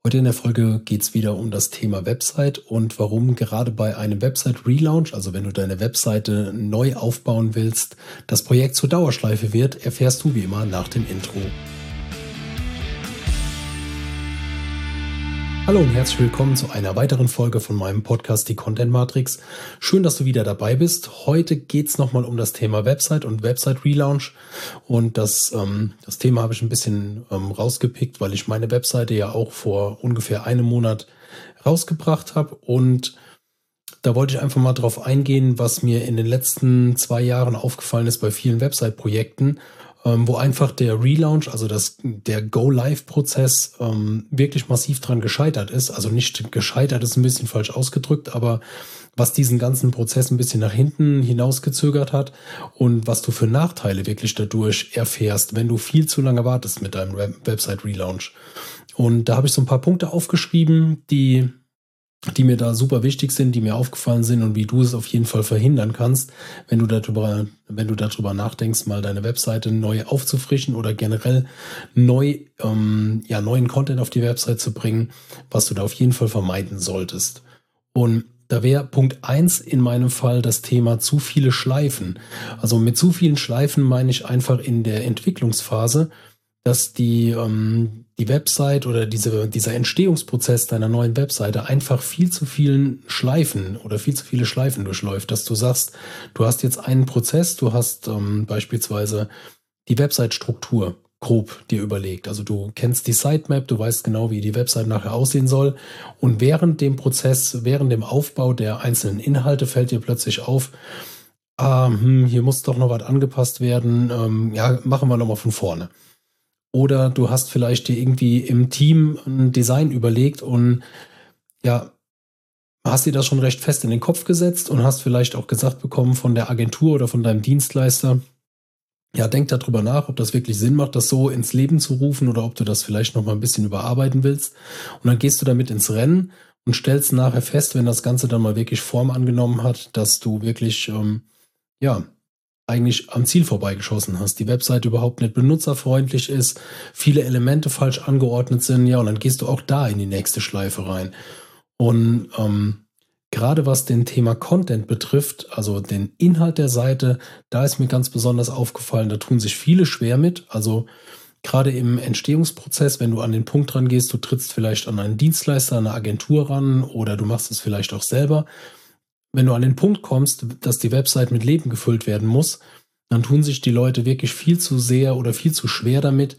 Heute in der Folge geht es wieder um das Thema Website und warum gerade bei einem Website-Relaunch, also wenn du deine Webseite neu aufbauen willst, das Projekt zur Dauerschleife wird, erfährst du wie immer nach dem Intro. Hallo und herzlich willkommen zu einer weiteren Folge von meinem Podcast Die Content Matrix. Schön, dass du wieder dabei bist. Heute geht es nochmal um das Thema Website und Website Relaunch. Und das Thema habe ich ein bisschen rausgepickt, weil ich meine Webseite ja auch vor ungefähr einem Monat rausgebracht habe. Und da wollte ich einfach mal drauf eingehen, was mir in den letzten 2 Jahren aufgefallen ist bei vielen Website-Projekten, wo einfach der Relaunch, also der Go-Live-Prozess wirklich massiv dran gescheitert ist. Also nicht gescheitert ist ein bisschen falsch ausgedrückt, aber was diesen ganzen Prozess ein bisschen nach hinten hinausgezögert hat und was du für Nachteile wirklich dadurch erfährst, wenn du viel zu lange wartest mit deinem Website-Relaunch. Und da habe ich so ein paar Punkte aufgeschrieben, die mir da super wichtig sind, die mir aufgefallen sind und wie du es auf jeden Fall verhindern kannst, wenn du darüber nachdenkst, mal deine Webseite neu aufzufrischen oder generell neuen Content auf die Website zu bringen, was du da auf jeden Fall vermeiden solltest. Und da wäre Punkt 1 in meinem Fall das Thema zu viele Schleifen. Also mit zu vielen Schleifen meine ich einfach in der Entwicklungsphase, dass die Website oder dieser Entstehungsprozess deiner neuen Webseite einfach viel zu viele Schleifen durchläuft, dass du sagst, du hast jetzt einen Prozess, du hast beispielsweise die Website-Struktur grob dir überlegt. Also du kennst die Sitemap, du weißt genau, wie die Website nachher aussehen soll und während dem Aufbau der einzelnen Inhalte fällt dir plötzlich auf, hier muss doch noch was angepasst werden, machen wir nochmal von vorne. Oder du hast vielleicht dir irgendwie im Team ein Design überlegt und hast dir das schon recht fest in den Kopf gesetzt und hast vielleicht auch gesagt bekommen von der Agentur oder von deinem Dienstleister, denk darüber nach, ob das wirklich Sinn macht, das so ins Leben zu rufen oder ob du das vielleicht noch mal ein bisschen überarbeiten willst. Und dann gehst du damit ins Rennen und stellst nachher fest, wenn das Ganze dann mal wirklich Form angenommen hat, dass du wirklich, eigentlich am Ziel vorbeigeschossen hast, die Webseite überhaupt nicht benutzerfreundlich ist, viele Elemente falsch angeordnet sind, und dann gehst du auch da in die nächste Schleife rein. Und gerade was den Thema Content betrifft, also den Inhalt der Seite, da ist mir ganz besonders aufgefallen, da tun sich viele schwer mit, also gerade im Entstehungsprozess, wenn du an den Punkt rangehst, du trittst vielleicht an einen Dienstleister, an eine Agentur ran oder du machst es vielleicht auch selber. Wenn du an den Punkt kommst, dass die Website mit Leben gefüllt werden muss, dann tun sich die Leute wirklich viel zu sehr oder viel zu schwer damit,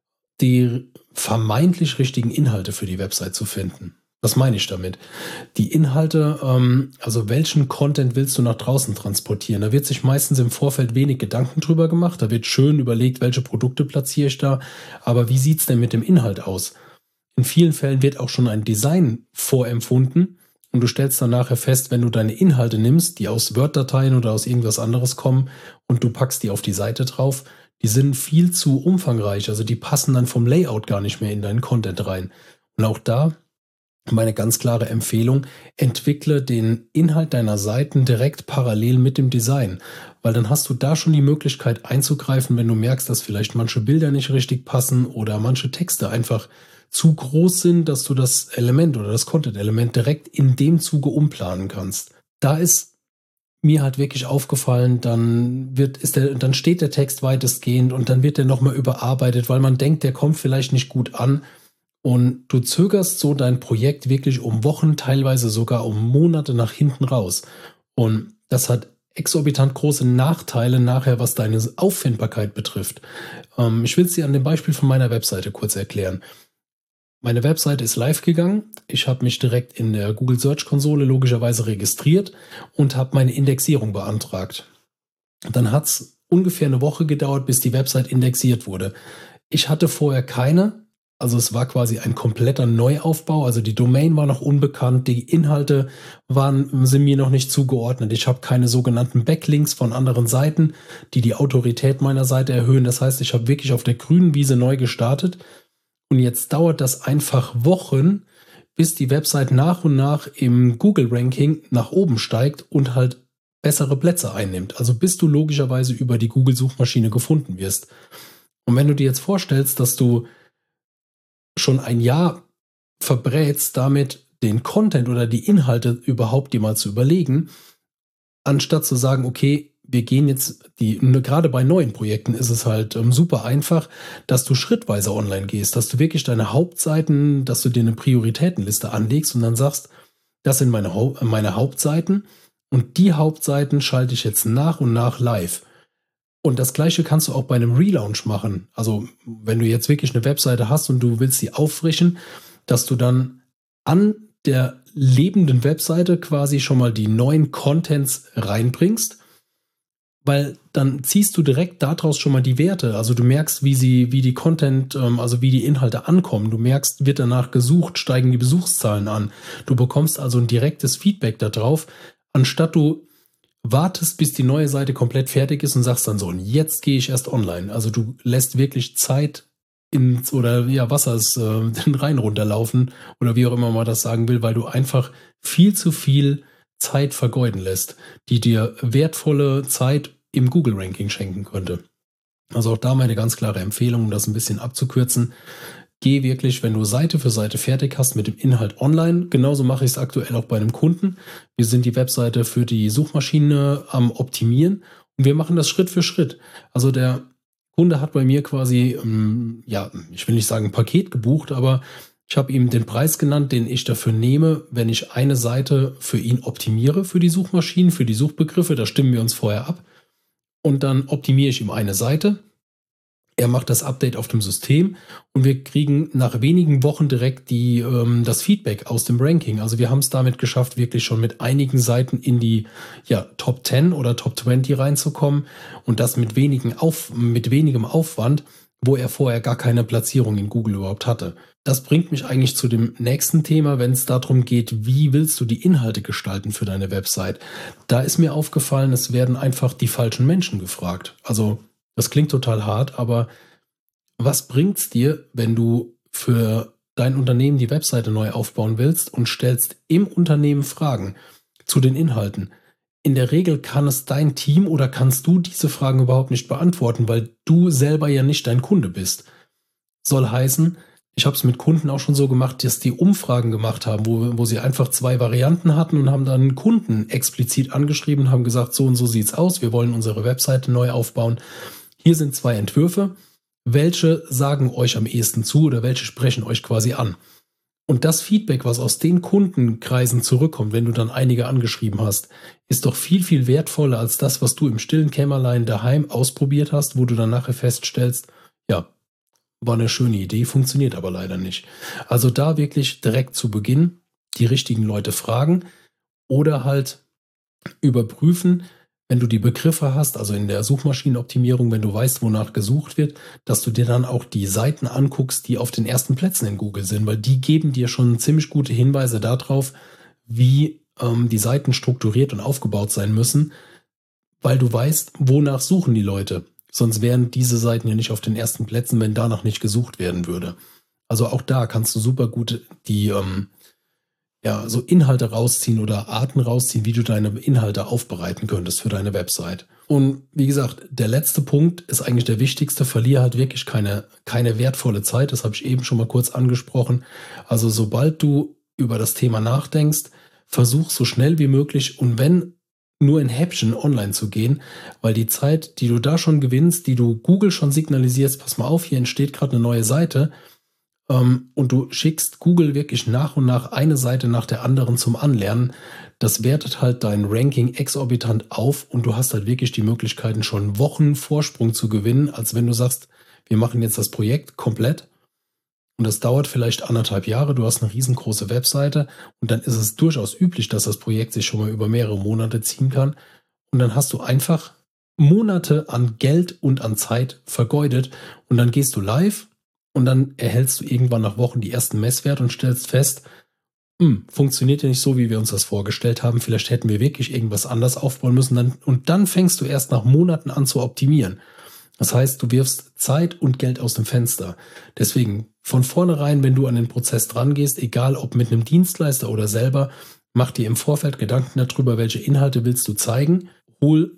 die vermeintlich richtigen Inhalte für die Website zu finden. Was meine ich damit? Die Inhalte, also welchen Content willst du nach draußen transportieren? Da wird sich meistens im Vorfeld wenig Gedanken drüber gemacht. Da wird schön überlegt, welche Produkte platziere ich da. Aber wie sieht es denn mit dem Inhalt aus? In vielen Fällen wird auch schon ein Design vorempfunden. Und du stellst dann nachher fest, wenn du deine Inhalte nimmst, die aus Word-Dateien oder aus irgendwas anderes kommen und du packst die auf die Seite drauf, die sind viel zu umfangreich. Also die passen dann vom Layout gar nicht mehr in deinen Content rein. Und auch da meine ganz klare Empfehlung, entwickle den Inhalt deiner Seiten direkt parallel mit dem Design. Weil dann hast du da schon die Möglichkeit einzugreifen, wenn du merkst, dass vielleicht manche Bilder nicht richtig passen oder manche Texte einfach zu groß sind, dass du das Element oder das Content-Element direkt in dem Zuge umplanen kannst. Da ist mir halt wirklich aufgefallen, dann steht der Text weitestgehend und dann wird der nochmal überarbeitet, weil man denkt, der kommt vielleicht nicht gut an und du zögerst so dein Projekt wirklich um Wochen, teilweise sogar um Monate nach hinten raus. Und das hat exorbitant große Nachteile nachher, was deine Auffindbarkeit betrifft. Ich will es dir an dem Beispiel von meiner Webseite kurz erklären. Meine Webseite ist live gegangen. Ich habe mich direkt in der Google Search Konsole logischerweise registriert und habe meine Indexierung beantragt. Dann hat es ungefähr eine Woche gedauert, bis die Website indexiert wurde. Ich hatte vorher keine, also es war quasi ein kompletter Neuaufbau, also die Domain war noch unbekannt, die Inhalte sind mir noch nicht zugeordnet. Ich habe keine sogenannten Backlinks von anderen Seiten, die Autorität meiner Seite erhöhen. Das heißt, ich habe wirklich auf der grünen Wiese neu gestartet. Und jetzt dauert das einfach Wochen, bis die Website nach und nach im Google-Ranking nach oben steigt und halt bessere Plätze einnimmt. Also bis du logischerweise über die Google-Suchmaschine gefunden wirst. Und wenn du dir jetzt vorstellst, dass du schon ein Jahr verbrätst damit den Content oder die Inhalte überhaupt dir mal zu überlegen, anstatt zu sagen, okay, wir gehen jetzt, gerade bei neuen Projekten ist es halt super einfach, dass du schrittweise online gehst, dass du wirklich deine Hauptseiten, dass du dir eine Prioritätenliste anlegst und dann sagst, das sind meine Hauptseiten und die Hauptseiten schalte ich jetzt nach und nach live. Und das Gleiche kannst du auch bei einem Relaunch machen. Also wenn du jetzt wirklich eine Webseite hast und du willst sie auffrischen, dass du dann an der lebenden Webseite quasi schon mal die neuen Contents reinbringst, weil dann ziehst du direkt daraus schon mal die Werte. Also du merkst, wie die Content, also wie die Inhalte ankommen. Du merkst, wird danach gesucht, steigen die Besuchszahlen an. Du bekommst also ein direktes Feedback darauf, anstatt du wartest, bis die neue Seite komplett fertig ist und sagst dann so, und jetzt gehe ich erst online. Also du lässt wirklich Zeit Wasser ist den Rhein runterlaufen oder wie auch immer man das sagen will, weil du einfach viel zu viel Zeit vergeuden lässt, die dir wertvolle Zeit im Google-Ranking schenken könnte. Also auch da meine ganz klare Empfehlung, um das ein bisschen abzukürzen. Geh wirklich, wenn du Seite für Seite fertig hast mit dem Inhalt online. Genauso mache ich es aktuell auch bei einem Kunden. Wir sind die Webseite für die Suchmaschine am Optimieren und wir machen das Schritt für Schritt. Also der Kunde hat bei mir quasi, ich will nicht sagen ein Paket gebucht, aber ich habe ihm den Preis genannt, den ich dafür nehme, wenn ich eine Seite für ihn optimiere, für die Suchmaschinen, für die Suchbegriffe. Da stimmen wir uns vorher ab. Und dann optimiere ich ihm eine Seite. Er macht das Update auf dem System und wir kriegen nach wenigen Wochen direkt das Feedback aus dem Ranking. Also wir haben es damit geschafft, wirklich schon mit einigen Seiten in die Top 10 oder Top 20 reinzukommen und das mit wenigem Aufwand, wo er vorher gar keine Platzierung in Google überhaupt hatte. Das bringt mich eigentlich zu dem nächsten Thema, wenn es darum geht, wie willst du die Inhalte gestalten für deine Website. Da ist mir aufgefallen, es werden einfach die falschen Menschen gefragt. Also das klingt total hart, aber was bringt's dir, wenn du für dein Unternehmen die Webseite neu aufbauen willst und stellst im Unternehmen Fragen zu den Inhalten? In der Regel kann es dein Team oder kannst du diese Fragen überhaupt nicht beantworten, weil du selber ja nicht dein Kunde bist. Soll heißen, ich habe es mit Kunden auch schon so gemacht, dass die Umfragen gemacht haben, wo sie einfach 2 Varianten hatten und haben dann Kunden explizit angeschrieben und haben gesagt, so und so sieht's aus, wir wollen unsere Webseite neu aufbauen. Hier sind 2 Entwürfe. Welche sagen euch am ehesten zu oder welche sprechen euch quasi an? Und das Feedback, was aus den Kundenkreisen zurückkommt, wenn du dann einige angeschrieben hast, ist doch viel, viel wertvoller als das, was du im stillen Kämmerlein daheim ausprobiert hast, wo du dann nachher feststellst, ja, war eine schöne Idee, funktioniert aber leider nicht. Also da wirklich direkt zu Beginn die richtigen Leute fragen oder halt überprüfen, wenn du die Begriffe hast, also in der Suchmaschinenoptimierung, wenn du weißt, wonach gesucht wird, dass du dir dann auch die Seiten anguckst, die auf den ersten Plätzen in Google sind, weil die geben dir schon ziemlich gute Hinweise darauf, wie die Seiten strukturiert und aufgebaut sein müssen, weil du weißt, wonach suchen die Leute. Sonst wären diese Seiten ja nicht auf den ersten Plätzen, wenn danach nicht gesucht werden würde. Also auch da kannst du super gut die so Inhalte rausziehen oder Arten rausziehen, wie du deine Inhalte aufbereiten könntest für deine Website. Und wie gesagt, der letzte Punkt ist eigentlich der wichtigste. Verliere halt wirklich keine wertvolle Zeit. Das habe ich eben schon mal kurz angesprochen. Also sobald du über das Thema nachdenkst, versuch so schnell wie möglich und wenn nur in Häppchen online zu gehen, weil die Zeit, die du da schon gewinnst, die du Google schon signalisierst, pass mal auf, hier entsteht gerade eine neue Seite, und du schickst Google wirklich nach und nach eine Seite nach der anderen zum Anlernen, das wertet halt dein Ranking exorbitant auf und du hast halt wirklich die Möglichkeiten, schon Wochen Vorsprung zu gewinnen, als wenn du sagst, wir machen jetzt das Projekt komplett und das dauert vielleicht 1,5 Jahre, du hast eine riesengroße Webseite und dann ist es durchaus üblich, dass das Projekt sich schon mal über mehrere Monate ziehen kann und dann hast du einfach Monate an Geld und an Zeit vergeudet und dann gehst du live. Und dann erhältst du irgendwann nach Wochen die ersten Messwerte und stellst fest, funktioniert ja nicht so, wie wir uns das vorgestellt haben. Vielleicht hätten wir wirklich irgendwas anders aufbauen müssen. Und dann fängst du erst nach Monaten an zu optimieren. Das heißt, du wirfst Zeit und Geld aus dem Fenster. Deswegen von vornherein, wenn du an den Prozess dran gehst, egal ob mit einem Dienstleister oder selber, mach dir im Vorfeld Gedanken darüber, welche Inhalte willst du zeigen. Hol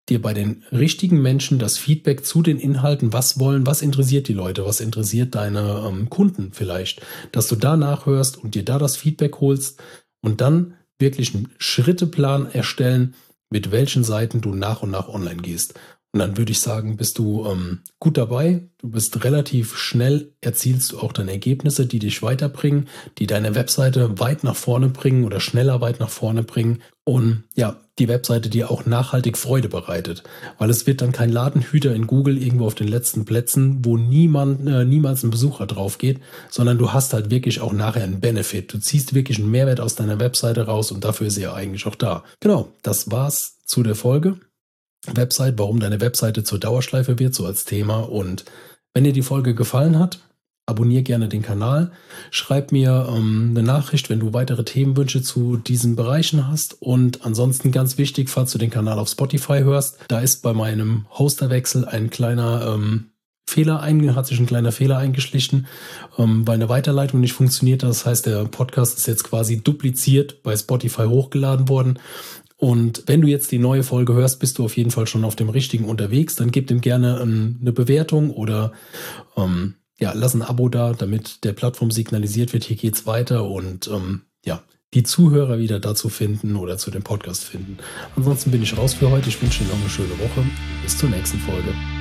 dir bei den richtigen Menschen das Feedback zu den Inhalten, was interessiert die Leute, was interessiert deine Kunden vielleicht, dass du da nachhörst und dir da das Feedback holst und dann wirklich einen Schritteplan erstellen, mit welchen Seiten du nach und nach online gehst. Und dann würde ich sagen, bist du gut dabei, du bist relativ schnell, erzielst du auch deine Ergebnisse, die dich weiterbringen, die deine Webseite weit nach vorne bringen oder schneller weit nach vorne bringen und ja, die Webseite dir auch nachhaltig Freude bereitet, weil es wird dann kein Ladenhüter in Google irgendwo auf den letzten Plätzen, wo niemals ein Besucher drauf geht, sondern du hast halt wirklich auch nachher einen Benefit. Du ziehst wirklich einen Mehrwert aus deiner Webseite raus und dafür ist sie ja eigentlich auch da. Genau, das war's zu der Folge. Website, warum deine Webseite zur Dauerschleife wird, so als Thema. Und wenn dir die Folge gefallen hat, abonniere gerne den Kanal, schreib mir eine Nachricht, wenn du weitere Themenwünsche zu diesen Bereichen hast. Und ansonsten ganz wichtig, falls du den Kanal auf Spotify hörst, da ist bei meinem Hosterwechsel ein kleiner hat sich ein kleiner Fehler eingeschlichen, weil eine Weiterleitung nicht funktioniert. Das heißt, der Podcast ist jetzt quasi dupliziert bei Spotify hochgeladen worden. Und wenn du jetzt die neue Folge hörst, bist du auf jeden Fall schon auf dem richtigen unterwegs. Dann gib dem gerne eine Bewertung oder lass ein Abo da, damit der Plattform signalisiert wird, hier geht's weiter und die Zuhörer wieder dazu finden oder zu dem Podcast finden. Ansonsten bin ich raus für heute. Ich wünsche dir noch eine schöne Woche. Bis zur nächsten Folge.